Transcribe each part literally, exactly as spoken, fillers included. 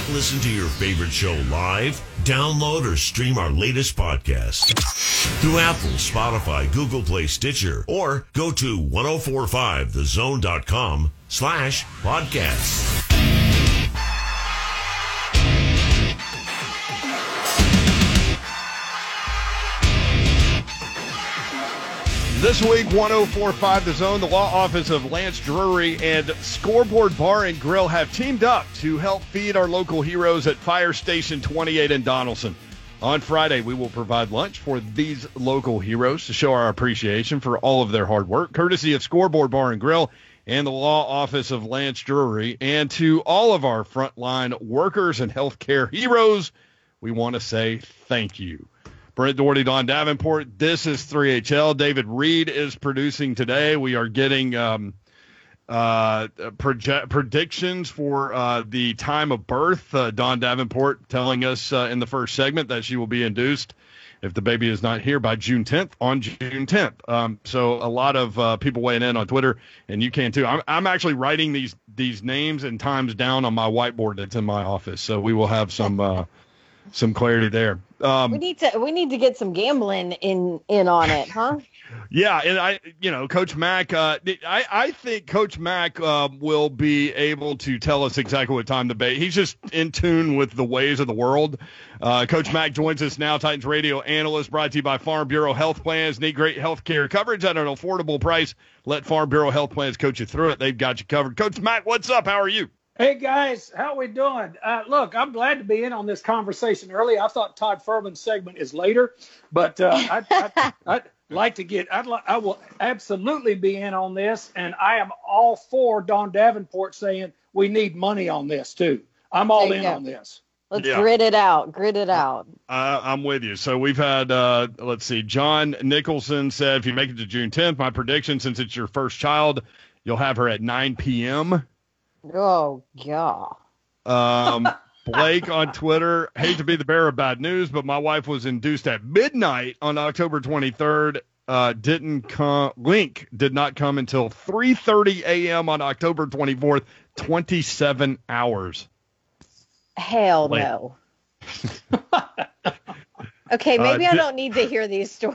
listen to your favorite show live? Download or stream our latest podcast through Apple, Spotify, Google Play, Stitcher, or go to ten forty-five the zone dot com slash podcasts. This week, ten forty-five The Zone, the law office of Lance Drury and Scoreboard Bar and Grill have teamed up to help feed our local heroes at Fire Station twenty-eight in Donaldson. On Friday, we will provide lunch for these local heroes to show our appreciation for all of their hard work, courtesy of Scoreboard Bar and Grill and the law office of Lance Drury. And to all of our frontline workers and healthcare heroes, we want to say thank you. Brent Doherty, Don Davenport, this is three H L. David Reed is producing today. We are getting um, uh, project, predictions for uh, the time of birth. Uh, Don Davenport telling us uh, in the first segment that she will be induced if the baby is not here by June tenth, on June tenth. Um, so a lot of uh, people weighing in on Twitter, and you can too. I'm, I'm actually writing these these names and times down on my whiteboard that's in my office, so we will have some uh, some clarity there. Um, we need to we need to get some gambling in in on it, huh? Yeah, and I, you know, Coach Mack, uh, I I think Coach Mack uh, will be able to tell us exactly what time the baby. He's just in tune with the ways of the world. Uh, Coach Mack joins us now, Titans radio analyst, brought to you by Farm Bureau Health Plans. Need great health care coverage at an affordable price? Let Farm Bureau Health Plans coach you through it. They've got you covered. Coach Mack, what's up? How are you? Hey, guys, how we doing? Uh, look, I'm glad to be in on this conversation early. I thought Todd Furman's segment is later, but uh, I'd, I'd, I'd like to get I'd li- I will absolutely be in on this, and I am all for Don Davenport saying we need money on this, too. I'm all in go. on this. Let's yeah. grit it out. Grit it out. Uh, I'm with you. So we've had, uh, let's see, John Nicholson said, if you make it to June tenth, my prediction, since it's your first child, you'll have her at nine p.m., Oh, yeah. Um, Blake on Twitter, hate to be the bearer of bad news, but my wife was induced at midnight on October twenty-third. Uh, didn't come. Link did not come until three thirty a.m. on October twenty-fourth. twenty-seven hours. Hell Blake. No. Okay, maybe uh, I don't need to hear these stories.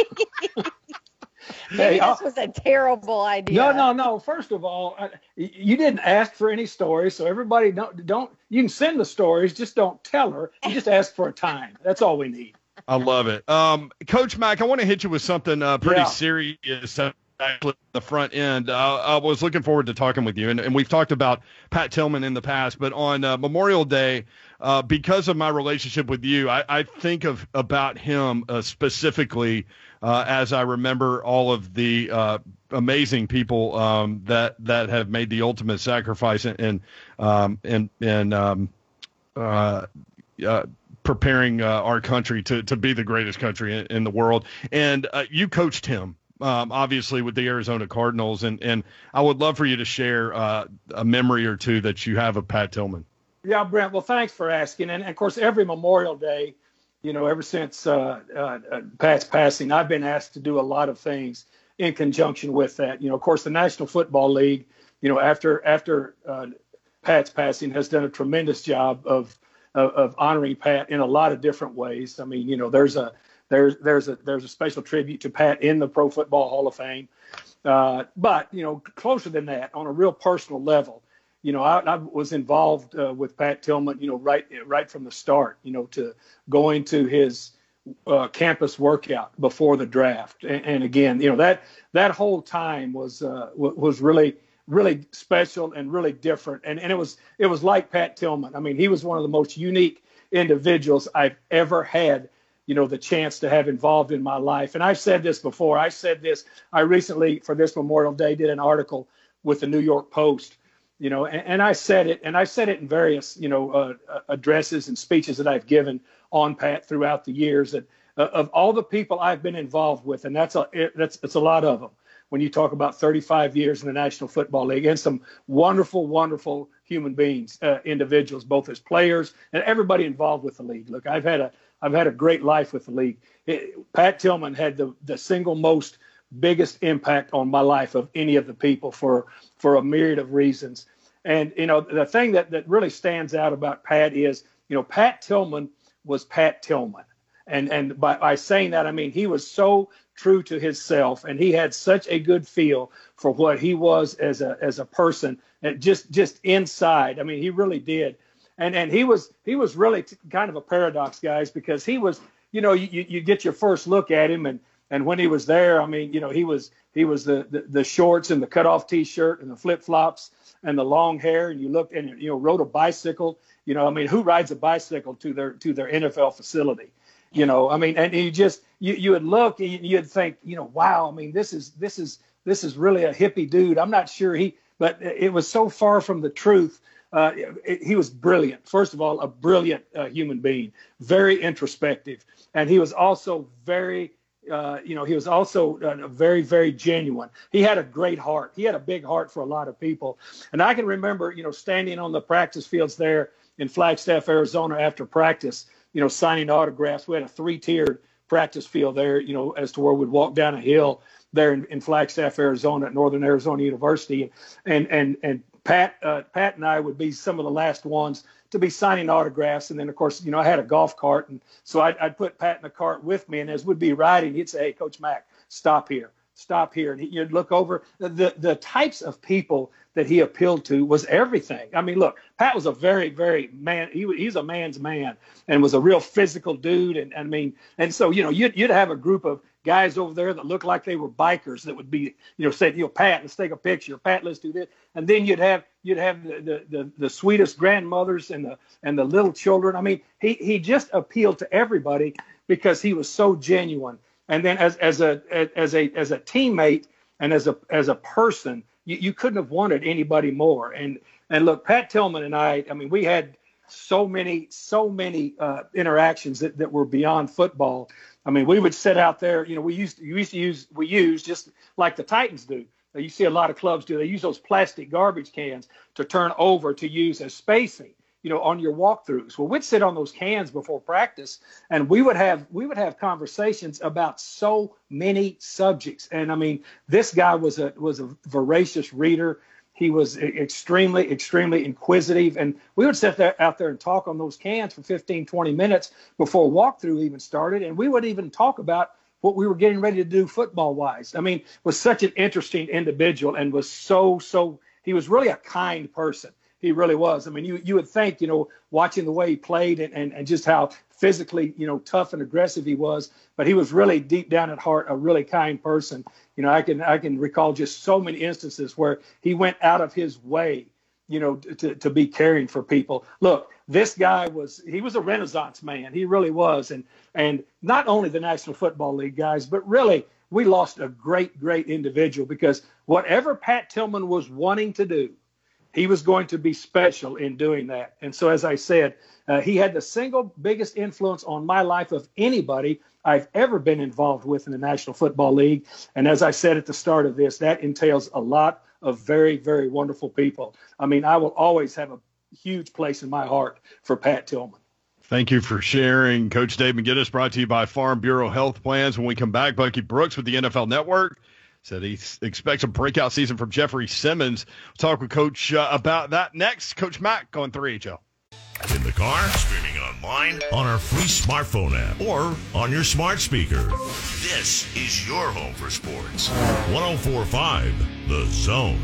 Maybe hey, this was a terrible idea. No, no, no. First of all, I, you didn't ask for any stories, so everybody don't don't. You can send the stories, just don't tell her. You just ask for a time. That's all we need. I love it, um, Coach Mack. I want to hit you with something uh, pretty yeah. serious. Actually, the front end. Uh, I was looking forward to talking with you, and, and we've talked about Pat Tillman in the past, but on uh, Memorial Day, uh, because of my relationship with you, I, I think of about him uh, specifically. Uh, as I remember all of the uh, amazing people um, that that have made the ultimate sacrifice in in um, in, in um, uh, uh, preparing uh, our country to to be the greatest country in, in the world, and uh, you coached him um, obviously with the Arizona Cardinals, and and I would love for you to share uh, a memory or two that you have of Pat Tillman. Yeah, Brent. Well, thanks for asking, and, and of course every Memorial Day. You know, ever since uh, uh, Pat's passing, I've been asked to do a lot of things in conjunction with that. You know, of course, the National Football League, you know, after after uh, Pat's passing, has done a tremendous job of, of of honoring Pat in a lot of different ways. I mean, you know, there's a there's there's a there's a special tribute to Pat in the Pro Football Hall of Fame. Uh, but you know, closer than that, on a real personal level. You know, I, I was involved uh, with Pat Tillman, you know, right right from the start, you know, to going to his uh, campus workout before the draft. And, and again, you know, that that whole time was uh, w- was really, really special and really different. And, and it was it was like Pat Tillman. I mean, he was one of the most unique individuals I've ever had, you know, the chance to have involved in my life. And I've said this before. I said this. I recently, for this Memorial Day, did an article with the New York Post. You know, and, and I said it, and I said it in various, you know, uh, addresses and speeches that I've given on Pat throughout the years. That uh, of all the people I've been involved with, and that's a it, that's it's a lot of them. When you talk about thirty-five years in the National Football League, and some wonderful, wonderful human beings, uh, individuals, both as players and everybody involved with the league. Look, I've had a I've had a great life with the league. It, Pat Tillman had the the single most biggest impact on my life of any of the people for for a myriad of reasons. And, you know, the thing that, that really stands out about Pat is, you know, Pat Tillman was Pat Tillman. And and by, by saying that, I mean, he was so true to himself, and he had such a good feel for what he was as a as a person, and just just inside. I mean, he really did. And and he was he was really t- kind of a paradox, guys, because he was, you know, you, you get your first look at him, and and when he was there, I mean, you know, he was he was the the, the shorts and the cutoff T-shirt and the flip flops and the long hair, and you looked and you know rode a bicycle. You know, I mean, who rides a bicycle to their to their N F L facility? You know, I mean, and you just you, you would look and you'd think, you know, wow, I mean, this is this is this is really a hippie dude. I'm not sure he, but it was so far from the truth. Uh, it, he was brilliant. First of all, a brilliant uh, human being, very introspective, and he was also very, uh, you know, he was also uh, very, very genuine. He had a great heart. He had a big heart for a lot of people, and I can remember, you know, standing on the practice fields there in Flagstaff, Arizona, after practice, you know, signing autographs. We had a three-tiered practice field there, you know, as to where we'd walk down a hill there in, in Flagstaff, Arizona, at Northern Arizona University. And and and Pat uh, Pat and I would be some of the last ones to be signing autographs. And then, of course, you know, I had a golf cart. And so I'd, I'd put Pat in the cart with me. And as we'd be riding, he'd say, hey, Coach Mack, stop here. Stop here. And he, you'd look over. The, the types of people that he appealed to was everything. I mean, look, Pat was a very, very man. He, he's a man's man and was a real physical dude. And, and I mean, and so, you know, you'd, you'd have a group of guys over there that looked like they were bikers that would be, you know, say, you know, Pat, let's take a picture. Pat, let's do this. And then you'd have you'd have the the, the, the sweetest grandmothers and the and the little children. I mean, he he just appealed to everybody because he was so genuine. And then as as a as a as a teammate and as a as a person, you, you couldn't have wanted anybody more. And and look, Pat Tillman and I, I mean, we had so many so many uh, interactions that, that were beyond football. I mean, we would sit out there. You know, we used to, we used to use we use just like the Titans do. You see a lot of clubs do. They use those plastic garbage cans to turn over to use as spacing, you know, on your walkthroughs. Well, we'd sit on those cans before practice, and we would have we would have conversations about so many subjects. And I mean, this guy was a was a voracious reader. He was extremely, extremely inquisitive, and we would sit there out there and talk on those cans for fifteen, twenty minutes before walkthrough even started, and we would even talk about what we were getting ready to do football-wise. I mean, was such an interesting individual and was so, so – he was really a kind person. He really was. I mean, you you would think, you know, watching the way he played and, and, and just how physically, you know, tough and aggressive he was, but he was really deep down at heart a really kind person. You know, I can I can recall just so many instances where he went out of his way, you know, to, to be caring for people. Look, this guy was, he was a Renaissance man. He really was. And, and not only the National Football League guys, but really we lost a great, great individual because whatever Pat Tillman was wanting to do, he was going to be special in doing that. And so, as I said, uh, he had the single biggest influence on my life of anybody I've ever been involved with in the National Football League. And as I said at the start of this, that entails a lot of very, very wonderful people. I mean, I will always have a huge place in my heart for Pat Tillman. Thank you for sharing. Coach Dave McGinnis, brought to you by Farm Bureau Health Plans. When we come back, Bucky Brooks with the N F L Network said he expects a breakout season from Jeffrey Simmons. We'll talk with Coach uh, about that next. Coach Mack on three H L. In the car, streaming online, on our free smartphone app, or on your smart speaker. This is your home for sports. one oh four point five The Zone.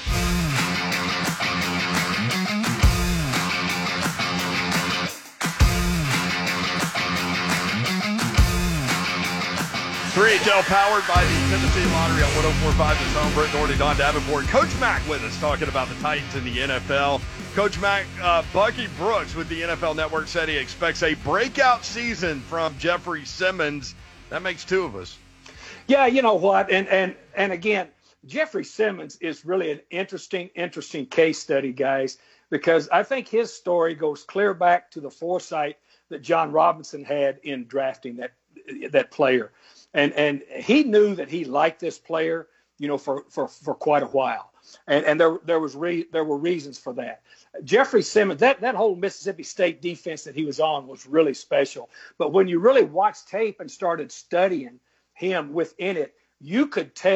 three H L powered by the Tennessee Lottery on one oh four point five The Zone. Brett Doherty, Don Davenport. Coach Mack with us talking about the Titans in the N F L. Coach Mack, uh, Bucky Brooks with the N F L Network said he expects a breakout season from Jeffrey Simmons. That makes two of us. Yeah, you know what? And and and again, Jeffrey Simmons is really an interesting, interesting case study, guys, because I think his story goes clear back to the foresight that John Robinson had in drafting that that player. And and he knew that he liked this player, you know, for, for, for quite a while. And and there there was re, there were reasons for that. Jeffrey Simmons, that, that whole Mississippi State defense that he was on was really special. But when you really watched tape and started studying him within it, you could tell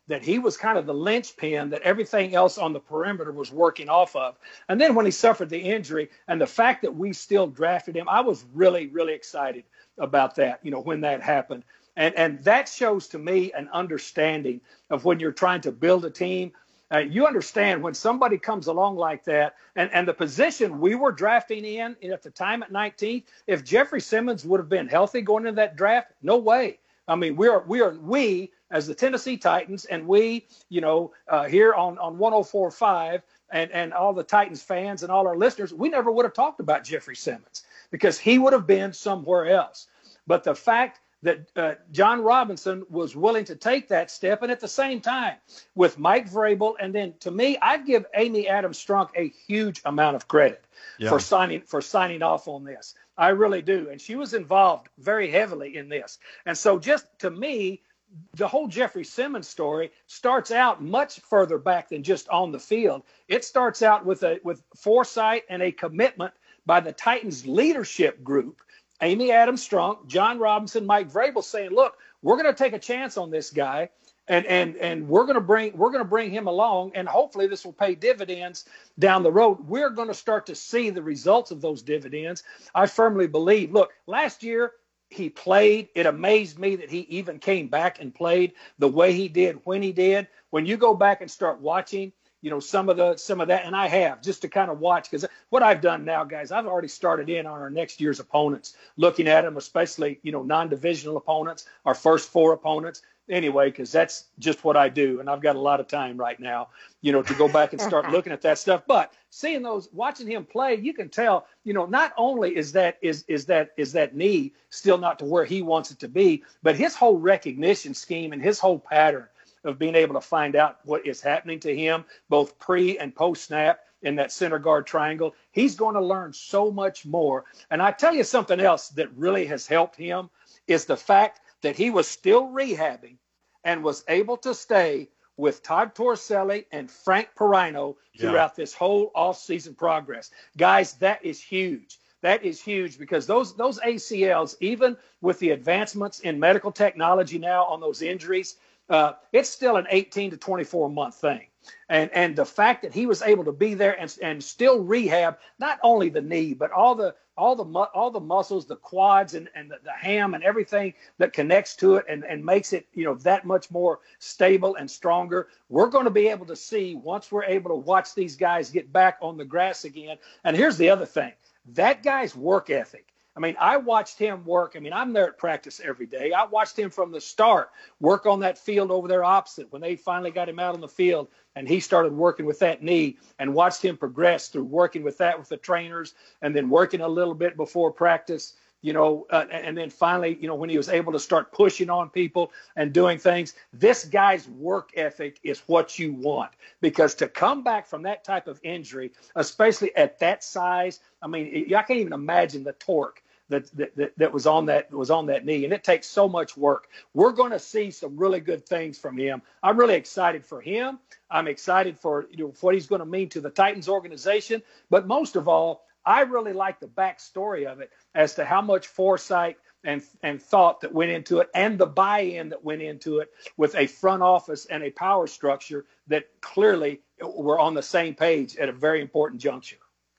that he was kind of the linchpin that everything else on the perimeter was working off of. And then when he suffered the injury and the fact that we still drafted him, I was really, really excited about that, you know, when that happened. And, and that shows to me an understanding of when you're trying to build a team. Uh, you understand when somebody comes along like that, and, and the position we were drafting in at the time at nineteenth, if Jeffrey Simmons would have been healthy going into that draft, no way. I mean, we are we are we as the Tennessee Titans, and we, you know, uh, here on on one oh four point five, and and all the Titans fans and all our listeners, we never would have talked about Jeffrey Simmons because he would have been somewhere else. But the fact that uh, John Robinson was willing to take that step, and at the same time with Mike Vrabel, and then to me, I give Amy Adams Strunk a huge amount of credit yeah. for signing for signing off on this. I really do, and she was involved very heavily in this. And so, just to me, the whole Jeffrey Simmons story starts out much further back than just on the field. It starts out with a with foresight and a commitment by the Titans leadership group. Amy Adams Strunk, John Robinson, Mike Vrabel saying, look, we're going to take a chance on this guy, and and and we're going to bring we're going to bring him along, and hopefully this will pay dividends down the road. We're going to start to see the results of those dividends. I firmly believe. Look, last year he played. It amazed me that he even came back and played the way he did when he did. When you go back and start watching, you know, some of the some of that, and I have, just to kind of watch, because what I've done now, guys, I've already started in on our next year's opponents, looking at them, especially, you know, non-divisional opponents, our first four opponents, anyway, because that's just what I do, and I've got a lot of time right now, you know, to go back and start looking at that stuff. But seeing those, watching him play, you can tell, you know, not only is that is is that is that knee still not to where he wants it to be, but his whole recognition scheme and his whole pattern of being able to find out what is happening to him, both pre and post snap in that center guard triangle. He's going to learn so much more. And I tell you something else that really has helped him is the fact that he was still rehabbing and was able to stay with Todd Torricelli and Frank Perino throughout yeah. this whole offseason progress. Guys, that is huge. That is huge because those those A C Ls, even with the advancements in medical technology now on those injuries, Uh, it's still an eighteen to twenty-four month thing. And and the fact that he was able to be there and and still rehab not only the knee, but all the all the all the muscles, the quads and, and the, the ham and everything that connects to it and, and makes it, you know, that much more stable and stronger. We're going to be able to see once we're able to watch these guys get back on the grass again. And here's the other thing. That guy's work ethic. I mean, I watched him work. I mean, I'm there at practice every day. I watched him from the start work on that field over there opposite when they finally got him out on the field and he started working with that knee, and watched him progress through working with that with the trainers and then working a little bit before practice, you know, uh, and then finally, you know, when he was able to start pushing on people and doing things. This guy's work ethic is what you want, because to come back from that type of injury, especially at that size, I mean, I can't even imagine the torque That, that that was on that was on that knee, and it takes so much work. We're going to see some really good things from him. I'm really excited for him. I'm excited for, you know, for what he's going to mean to the Titans organization. But most of all, I really like the backstory of it as to how much foresight and and thought that went into it, and the buy-in that went into it with a front office and a power structure that clearly were on the same page at a very important juncture.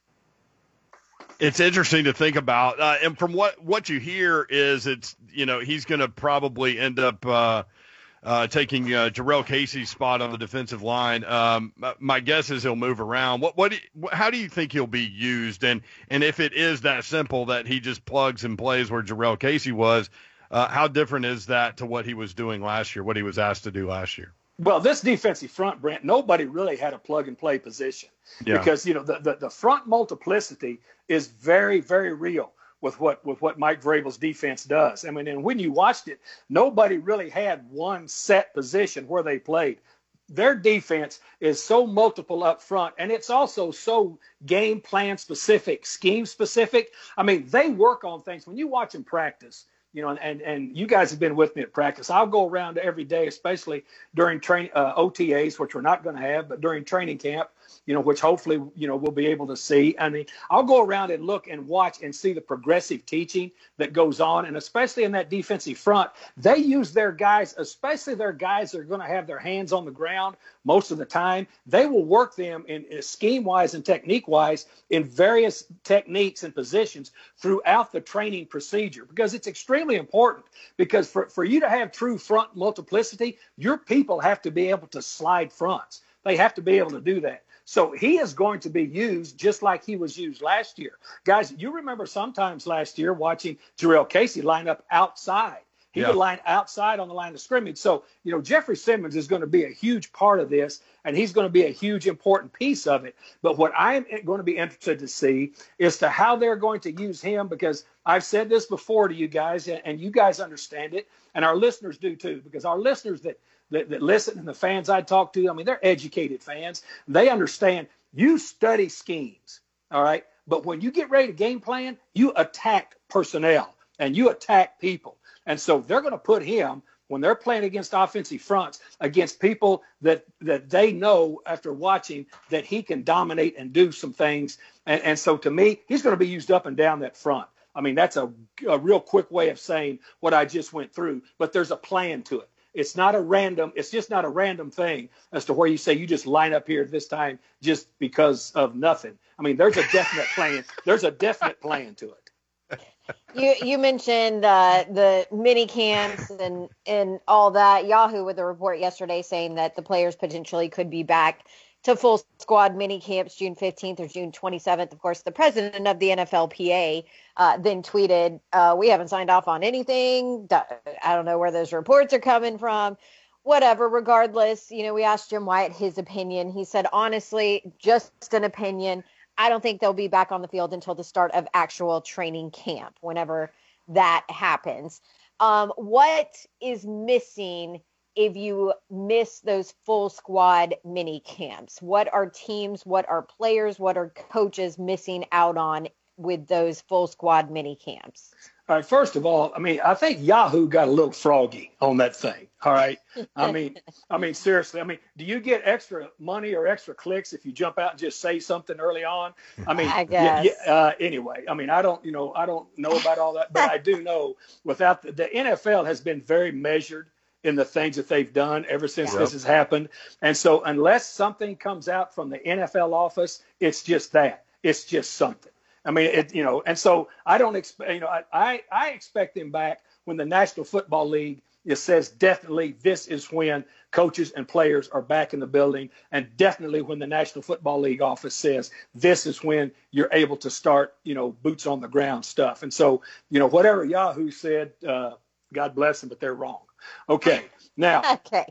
It's interesting to think about. Uh, and from what, what you hear is it's, you know, he's going to probably end up uh, uh, taking uh, Jarrell Casey's spot on the defensive line. Um, my guess is he'll move around. What, what, do you, how do you think he'll be used? And, and if it is that simple that he just plugs and plays where Jarrell Casey was, uh, how different is that to what he was doing last year, what he was asked to do last year? Well, this defensive front, Brent, nobody really had a plug-and-play position yeah. because, you know, the, the, the front multiplicity is very, very real with what with what Mike Vrabel's defense does. I mean, and when you watched it, nobody really had one set position where they played. Their defense is so multiple up front, and it's also so game plan specific, scheme specific. I mean, they work on things. When you watch them practice, you know, and, and you guys have been with me at practice. I'll go around every day, especially during train uh, O T As, which we're not going to have, but during training camp, you know, which hopefully, you know, we'll be able to see. I mean, I'll go around and look and watch and see the progressive teaching that goes on. And especially in that defensive front, they use their guys, especially their guys that are going to have their hands on the ground most of the time. They will work them in, in scheme-wise and technique-wise in various techniques and positions throughout the training procedure, because it's extremely important. Because for, for you to have true front multiplicity, your people have to be able to slide fronts. They have to be able to do that. So he is going to be used just like he was used last year. Guys, you remember sometimes last year watching Jarrell Casey line up outside. He yeah. would line outside on the line of scrimmage. So, you know, Jeffrey Simmons is going to be a huge part of this, and he's going to be a huge important piece of it. But what I'm going to be interested to see is to how they're going to use him, because I've said this before to you guys, and you guys understand it, and our listeners do too, because our listeners that, that, that listen and the fans I talk to, I mean, they're educated fans. They understand you study schemes, all right? But when you get ready to game plan, you attack personnel and you attack people. And so they're going to put him, when they're playing against offensive fronts, against people that, that they know after watching that he can dominate and do some things. And, and so to me, he's going to be used up and down that front. I mean, that's a, a real quick way of saying what I just went through, but there's a plan to it. It's not a random, it's just not a random thing as to where you say you just line up here this time just because of nothing. I mean, there's a definite plan. There's a definite plan to it. You you mentioned uh, the mini camps and, and all that. Yahoo with a report yesterday saying that the players potentially could be back to full squad mini camps June fifteenth or June twenty-seventh. Of course, the president of the N F L P A uh, then tweeted, uh, we haven't signed off on anything. I don't know where those reports are coming from. Whatever, regardless, you know, we asked Jim Wyatt his opinion. He said, honestly, just an opinion. I don't think they'll be back on the field until the start of actual training camp, whenever that happens. Um, what is missing if you miss those full squad mini camps? What are teams, what are players, what are coaches missing out on with those full squad mini camps? All right, first of all, I mean, I think Yahoo got a little froggy on that thing. All right. I mean, I mean, seriously, I mean, do you get extra money or extra clicks if you jump out and just say something early on? I mean, I guess. Yeah, yeah, uh, anyway, I mean, I don't, you know, I don't know about all that, but I do know without the, the N F L has been very measured in the things that they've done ever since yeah. this has happened. And so unless something comes out from the N F L office, it's just that. It's just something. I mean, it, you know, and so I don't expect, you know, I, I, I expect them back when the National Football League, it says definitely this is when coaches and players are back in the building, and definitely when the National Football League office says this is when you're able to start, you know, boots on the ground stuff. And so, you know, whatever Yahoo said, uh, God bless them, but they're wrong. Okay. Now, okay.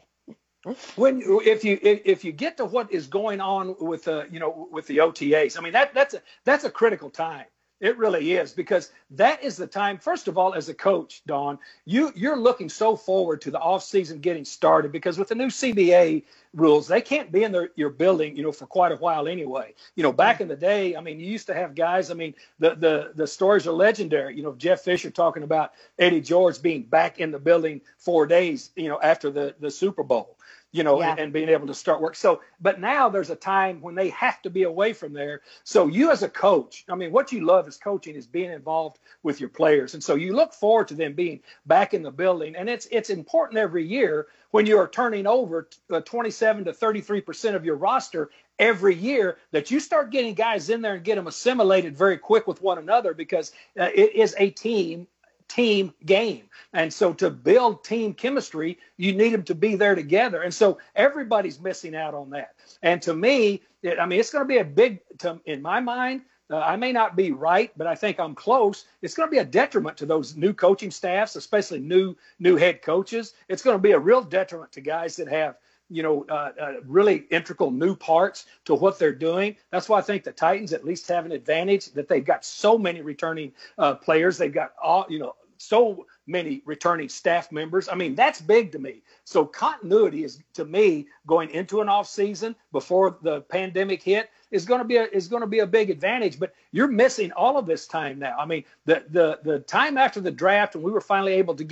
When if you if, if you get to what is going on with uh, you know with the O T As, I mean that that's a that's a critical time. It really is, because that is the time. First of all, as a coach, Dawn, you you're looking so forward to the off season getting started, because with the new C B A rules, they can't be in their, your building, you know, for quite a while anyway. You know, back in the day, I mean, you used to have guys. I mean, the the the stories are legendary. You know, Jeff Fisher talking about Eddie George being back in the building four days, you know, after the the Super Bowl. You know, yeah. and, and being able to start work. So, but now there's a time when they have to be away from there. So you as a coach, I mean, what you love as coaching is being involved with your players. And so you look forward to them being back in the building. And it's it's important every year when you are turning over twenty-seven to thirty-three percent of your roster every year, that you start getting guys in there and get them assimilated very quick with one another, because uh, it is a team team game. And so to build team chemistry, you need them to be there together. And so everybody's missing out on that. And to me, it, I mean, it's going to be a big, to, in my mind, uh, I may not be right, but I think I'm close. It's going to be a detriment to those new coaching staffs, especially new, new head coaches. It's going to be a real detriment to guys that have, you know, uh, uh, really integral new parts to what they're doing. That's why I think the Titans at least have an advantage, that they've got so many returning uh, players. They've got all, you know, so many returning staff members. I mean, that's big to me. So continuity is, to me, going into an off season before the pandemic hit, is going to be a, is going to be a big advantage. But you're missing all of this time now. I mean, the the the time after the draft, when we were finally able to get,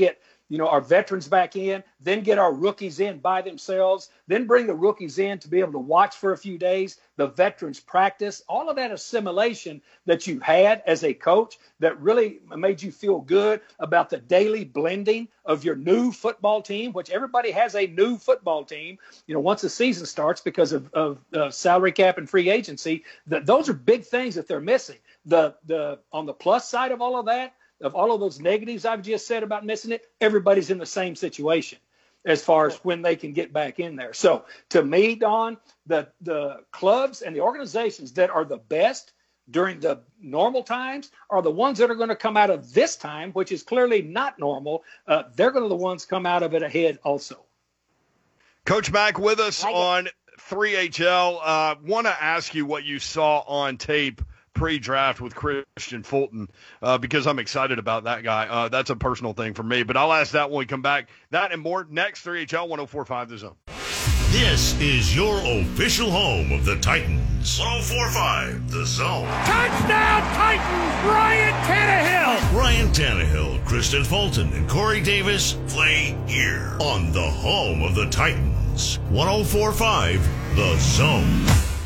you know, our veterans back in, then get our rookies in by themselves, then bring the rookies in to be able to watch for a few days, the veterans practice, all of that assimilation that you had as a coach that really made you feel good about the daily blending of your new football team, which everybody has a new football team, you know, once the season starts because of, of uh, salary cap and free agency. That those are big things that they're missing. The the on the plus side of all of that, of all of those negatives I've just said about missing it, everybody's in the same situation as far as when they can get back in there. So to me, Don, the the clubs and the organizations that are the best during the normal times are the ones that are going to come out of this time, which is clearly not normal. Uh, they're going to be the ones come out of it ahead also. Coach Mack with us like on three H L. Uh, want to ask you what you saw on tape pre-draft with Christian Fulton, uh, because I'm excited about that guy. Uh, that's a personal thing for me, but I'll ask that when we come back. That and more next. three H L one oh four point five The Zone. This is your official home of the Titans. one oh four point five The Zone. Touchdown Titans, Ryan Tannehill. Ryan Tannehill, Kristen Fulton, and Corey Davis play here on the home of the Titans. one oh four point five The Zone.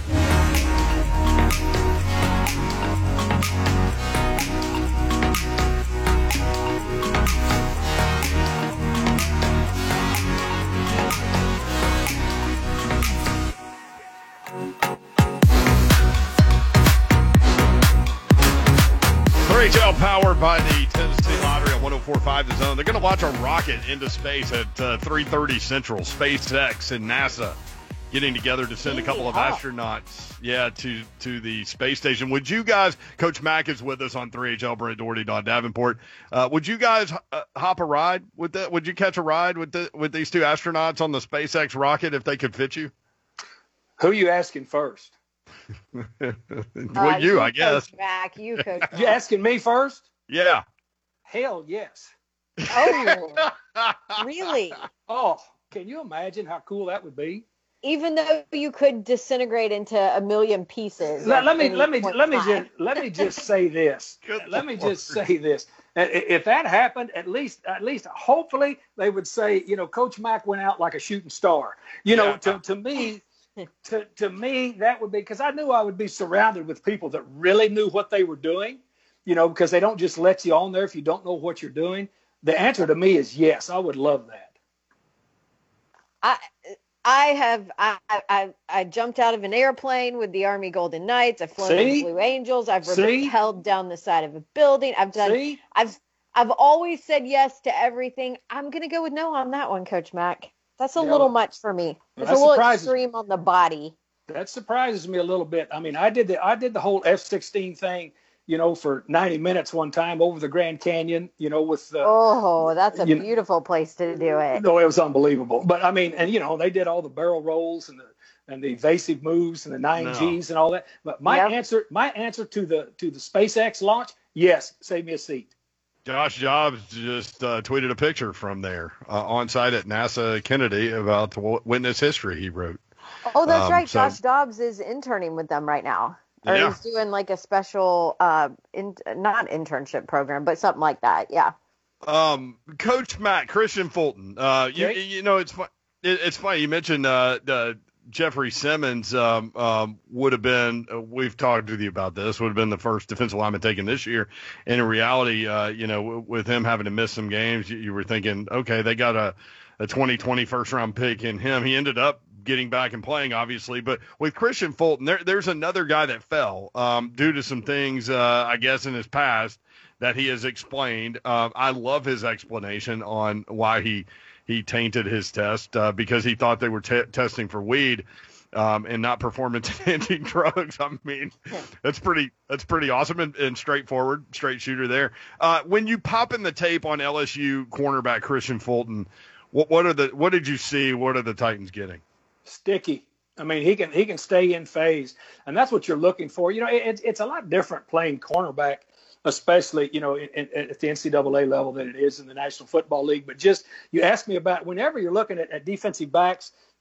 three H L powered by the Tennessee Lottery on one oh four point five The Zone. They're going to launch a rocket into space at uh, three thirty Central. SpaceX and NASA getting together to send a couple of astronauts, yeah, to to the space station. Would you guys, Coach Mack is with us on three H L, Brent Doherty, Don Davenport. Uh, would you guys uh, hop a ride with the? Would you catch a ride with the with these two astronauts on the SpaceX rocket if they could fit you? Who are you asking first? well, Uh, you, I guess. Coach Mack, you, Coach Mack. You asking me first? Yeah. Hell yes. Oh, really? Oh, can you imagine how cool that would be? Even though you could disintegrate into a million pieces. Let, at let me any let me point let me in just time. let me just say this. Good let me just Lord. say this. I- If that happened, at least at least hopefully they would say, you know, Coach Mack went out like a shooting star. You know, Yeah. to to me. To to me, that would be because I knew I would be surrounded with people that really knew what they were doing, you know, because they don't just let you on there if you don't know what you're doing. The answer to me is yes, I would love that. I I have I, I I jumped out of an airplane with the Army Golden Knights. I've flown See? with Blue Angels. I've See? rappelled down the side of a building. I've done. See? I've I've always said yes to everything. I'm gonna go with no on that one, Coach Mack. That's a Yeah, little well, much for me. It's that a little surprises me. extreme on the body. That surprises me a little bit. I mean, I did the I did the whole F sixteen thing, you know, for ninety minutes one time over the Grand Canyon, you know, with the. Oh, that's a You know- beautiful place to do it. No, it was unbelievable. But I mean, and you know, they did all the barrel rolls and the and the evasive moves and the nine No. Gs and all that. But my Yep. answer, my answer to the to the SpaceX launch, yes, save me a seat. Josh Jobs just uh, tweeted a picture from there uh, on site at NASA Kennedy about the w- witness history he wrote. Oh, that's Um, right. so- Josh Dobbs is interning with them right now. Or Yeah. he's doing like a special, uh, in, not internship program, but something like that. Yeah. Um, Coach Matt, Christian Fulton. Uh, you, Okay. you know, it's fu- it, it's funny. You mentioned uh, the Jeffrey Simmons um, um, would have been. Uh, we've talked with you about this. Would have been the first defensive lineman taken this year. And in reality, uh, you know, w- with him having to miss some games, you, you were thinking, okay, they got a a twenty twenty first round pick in him. He ended up getting back and playing, obviously. But with Christian Fulton, there, there's another guy that fell um, due to some things, uh, I guess, in his past that he has explained. Uh, I love his explanation on why he he tainted his test uh, because he thought they were t- testing for weed um, and not performance-enhancing drugs. I mean, that's pretty that's pretty awesome and, and straightforward, straight shooter there. Uh, when you pop in the tape on L S U cornerback Christian Fulton, what what are the what did you see? What are the Titans getting? Sticky. I mean, he can he can stay in phase, and that's what you're looking for. You know, it, it's it's a lot different playing cornerback, especially you know in, in, at the N C double A level than it is in the National Football League. But just you ask me about whenever you're looking at, at defensive backs,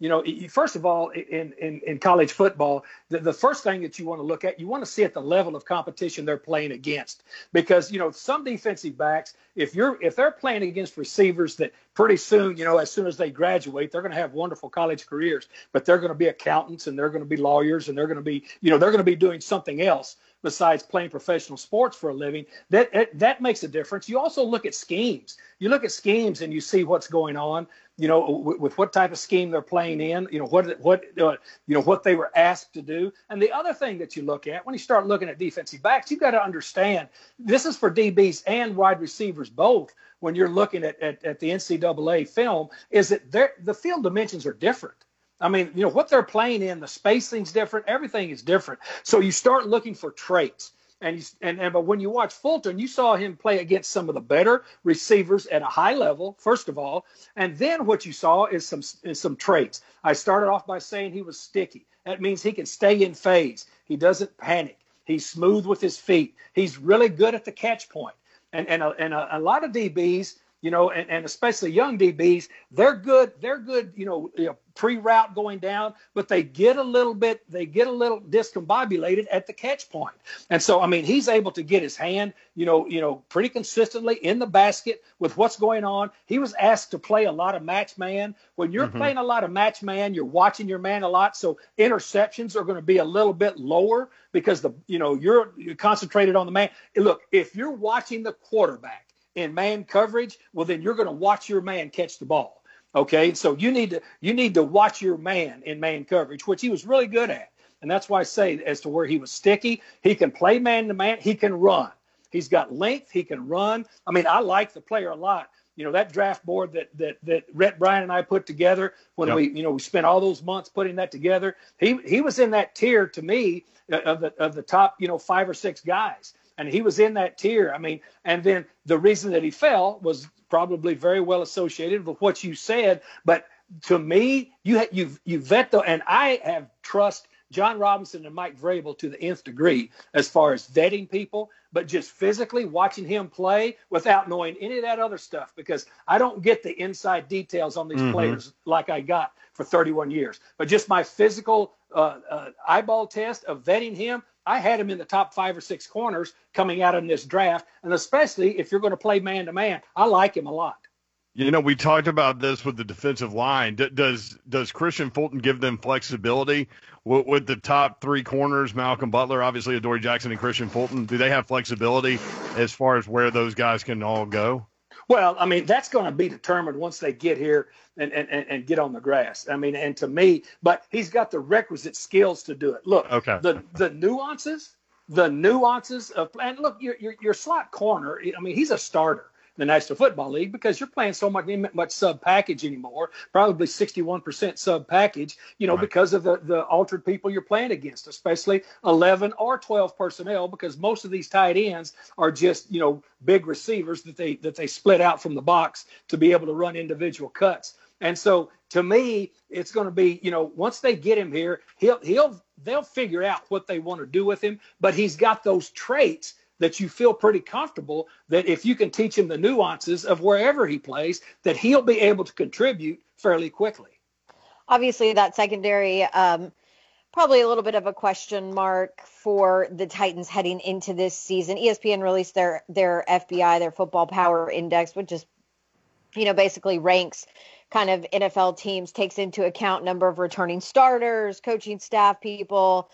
You know, first of all, in, in, in college football, the, the first thing that you want to look at, you want to see at the level of competition they're playing against. Because, you know, some defensive backs, if you're if they're playing against receivers that pretty soon, you know, as soon as they graduate, they're going to have wonderful college careers, but they're going to be accountants and they're going to be lawyers and they're going to be, you know, they're going to be doing something else besides playing professional sports for a living. That, that that makes a difference. You also look at schemes. You look at schemes and you see what's going on, you know, with, with what type of scheme they're playing in, you know, what what uh, you know what they were asked to do. And the other thing that you look at when you start looking at defensive backs, you've got to understand this is for D Bs and wide receivers both. When you're looking at, at, at the N C double A film, is that the field dimensions are different. I mean, you know, what they're playing in, the spacing's different, everything is different. So you start looking for traits. And, you, and, and but when you watch Fulton, you saw him play against some of the better receivers at a high level, first of all. And then what you saw is some is some traits. I started off by saying he was sticky. That means he can stay in phase. He doesn't panic. He's smooth with his feet. He's really good at the catch point. And and a, and a, a lot of D Bs, you know, and, and especially young D Bs, they're good. They're good, you know, you know, pre-route going down, but they get a little bit, they get a little discombobulated at the catch point. And so, I mean, he's able to get his hand, you know, you know, pretty consistently in the basket with what's going on. He was asked to play a lot of match man. When you're mm-hmm. playing a lot of match man, you're watching your man a lot. So interceptions are going to be a little bit lower because the, you know, you're, you're concentrated on the man. Look, if you're watching the quarterback in man coverage, well, then you're going to watch your man catch the ball. Okay, so you need to you need to watch your man in man coverage, which he was really good at. And that's why I say as to where he was sticky, he can play man to man, he can run. He's got length, he can run. I mean, I like the player a lot. You know, that draft board that that that Rhett Bryan and I put together when yep. we, you know, we spent all those months putting that together. He he was in that tier to me of the of the top, you know, five or six guys. And he was in that tier. I mean, and then the reason that he fell was probably very well associated with what you said. But to me, you ha- you you vet the, and I have trust John Robinson and Mike Vrabel to the nth degree as far as vetting people, but just physically watching him play without knowing any of that other stuff, because I don't get the inside details on these mm-hmm. players like I got for thirty-one years. But just my physical uh, uh, eyeball test of vetting him, I had him in the top five or six corners coming out in this draft. And especially if you're going to play man-to-man, I like him a lot. You know, we talked about this with the defensive line. D- does does Christian Fulton give them flexibility with, with the top three corners, Malcolm Butler, obviously Adoree Jackson, and Christian Fulton? Do they have flexibility as far as where those guys can all go? Well, I mean, that's going to be determined once they get here and, and, and get on the grass. I mean, and to me, but he's got the requisite skills to do it. Look, okay. the the nuances, the nuances of – and look, your, your, your slot corner, I mean, he's a starter in the National Football League because you're playing so much much sub package anymore, probably sixty-one percent sub package, you know, right. because of the, the altered people you're playing against, especially eleven or twelve personnel, because most of these tight ends are just, you know, big receivers that they that they split out from the box to be able to run individual cuts. And so to me, it's going to be, you know, once they get him here, he'll he'll they'll figure out what they want to do with him. But he's got those traits that you feel pretty comfortable that if you can teach him the nuances of wherever he plays, that he'll be able to contribute fairly quickly. Obviously, that secondary, um, probably a little bit of a question mark for the Titans heading into this season. E S P N released their their F B I, their Football Power Index, which is, you know, basically ranks kind of N F L teams, takes into account number of returning starters, coaching staff people,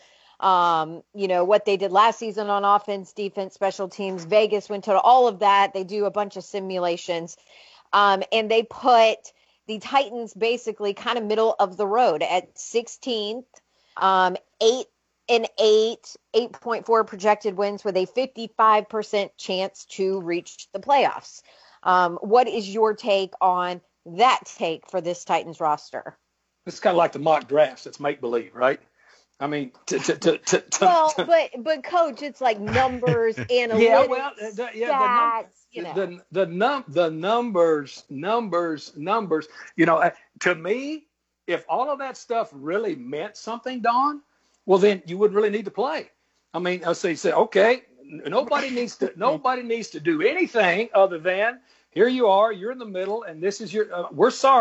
Um, you know, what they did last season on offense, defense, special teams, Vegas went to all of that. They do a bunch of simulations. Um, and they put the Titans basically kind of middle of the road at sixteenth, um, eight and eight, eight point four projected wins with a fifty-five percent chance to reach the playoffs. Um, what is your take on that take for this Titans roster? It's kind of like the mock drafts. It's make believe, right? I mean, to, to, to, to, to, well, but but coach, it's like numbers, analytics, yeah, well, the, yeah, stats, the, you know. the the num the numbers, numbers, numbers. You know, to me, if all of that stuff really meant something, Don, well, then you wouldn't really need to play. I mean, I say, say, okay, nobody needs to nobody needs to do anything other than here you are, you're in the middle, and this is your. Uh, we're sorry.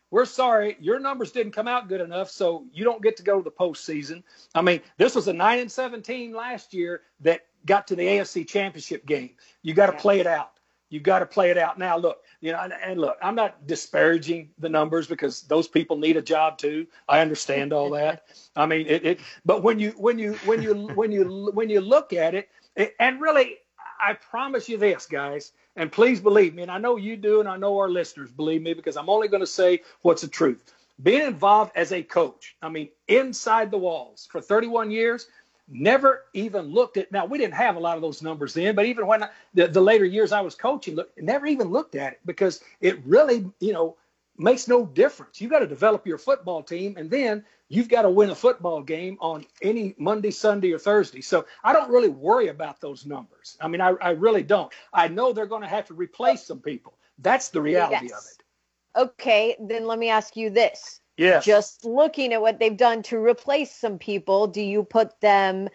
we're sorry, your numbers didn't come out good enough, so you don't get to go to the postseason. I mean, this was a nine and seven team last year that got to the A F C Championship game. You got to yeah. play it out. You got to play it out. Now, look, you know, and, and look, I'm not disparaging the numbers because those people need a job too. I understand all that. I mean, it, it. But when you when you when you when you when you look at it, it, and really, I promise you this, guys, and please believe me, and I know you do, and I know our listeners believe me because I'm only going to say what's the truth. Being involved as a coach, I mean, inside the walls for thirty-one years. Never even looked at, now we didn't have a lot of those numbers then, but even when I, the, the later years I was coaching, look, never even looked at it because it really, you know, makes no difference. You got to develop your football team, and then you've got to win a football game on any Monday, Sunday, or Thursday. So I don't really worry about those numbers. I mean, I, I really don't. I know they're going to have to replace some people. That's the reality yes. of it. Okay, then let me ask you this. Yes. Just looking at what they've done to replace some people, do you put them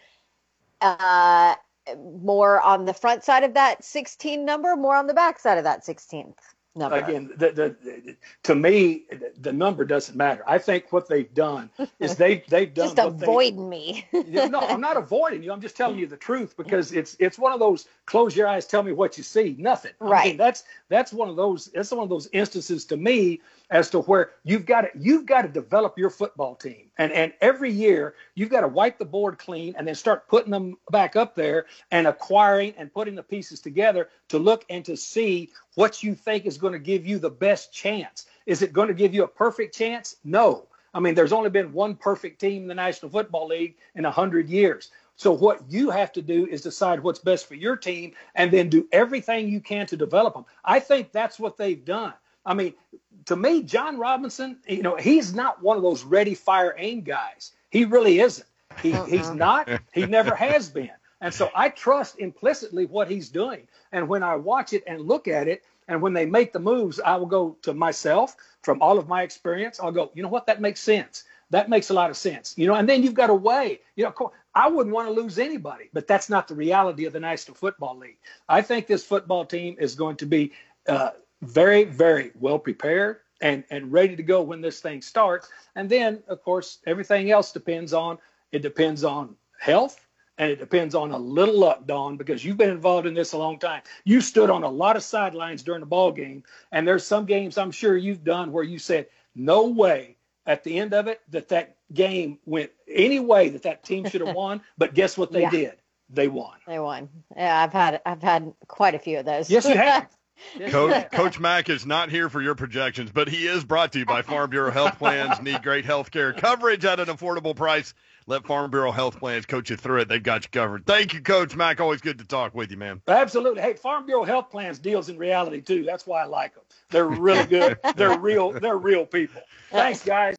uh, more on the front side of that sixteen number, more on the back side of that sixteenth number? Again, the, the, the, to me, the number doesn't matter. I think what they've done is they, they've done just avoiding me. No, I'm not avoiding you. I'm just telling you the truth because it's it's one of those close your eyes, tell me what you see. Nothing. Right. I mean, that's that's one of those. That's one of those instances to me as to where you've got to you've got to develop your football team, and and every year you've got to wipe the board clean and then start putting them back up there and acquiring and putting the pieces together to look and to see what you think is going to give you the best chance. Is it going to give you a perfect chance? No. I mean, there's only been one perfect team in the National Football League in a hundred years. So what you have to do is decide what's best for your team and then do everything you can to develop them. I think that's what they've done. I mean, to me, John Robinson, you know, he's not one of those ready, fire, aim guys. He really isn't. He, uh-uh. He's not. He never has been. And so I trust implicitly what he's doing. And when I watch it and look at it, and when they make the moves, I will go to myself from all of my experience. I'll go, you know what, that makes sense. That makes a lot of sense. You know, and then you've got to weigh. You know, of course, I wouldn't want to lose anybody, but that's not the reality of the National Football League. I think this football team is going to be uh, very, very well prepared and, and ready to go when this thing starts. And then, of course, everything else depends on, it depends on health. And it depends on a little luck, Dawn, because you've been involved in this a long time. You stood on a lot of sidelines during the ball game, and there's some games I'm sure you've done where you said, no way at the end of it that that game went any way that that team should have won. But guess what they yeah. did? They won. They won. Yeah, I've had I've had quite a few of those. Yes, you have. Yes, Coach, you have. Coach Mack is not here for your projections, but he is brought to you by Farm Bureau Health Plans. Need great health care coverage at an affordable price. Let Farm Bureau Health Plans coach you through it. They've got you covered. Thank you, Coach Mack. Always good to talk with you, man. Absolutely. Hey, Farm Bureau Health Plans deals in reality, too. That's why I like them. They're really good. They're real. They're real people. Thanks, guys.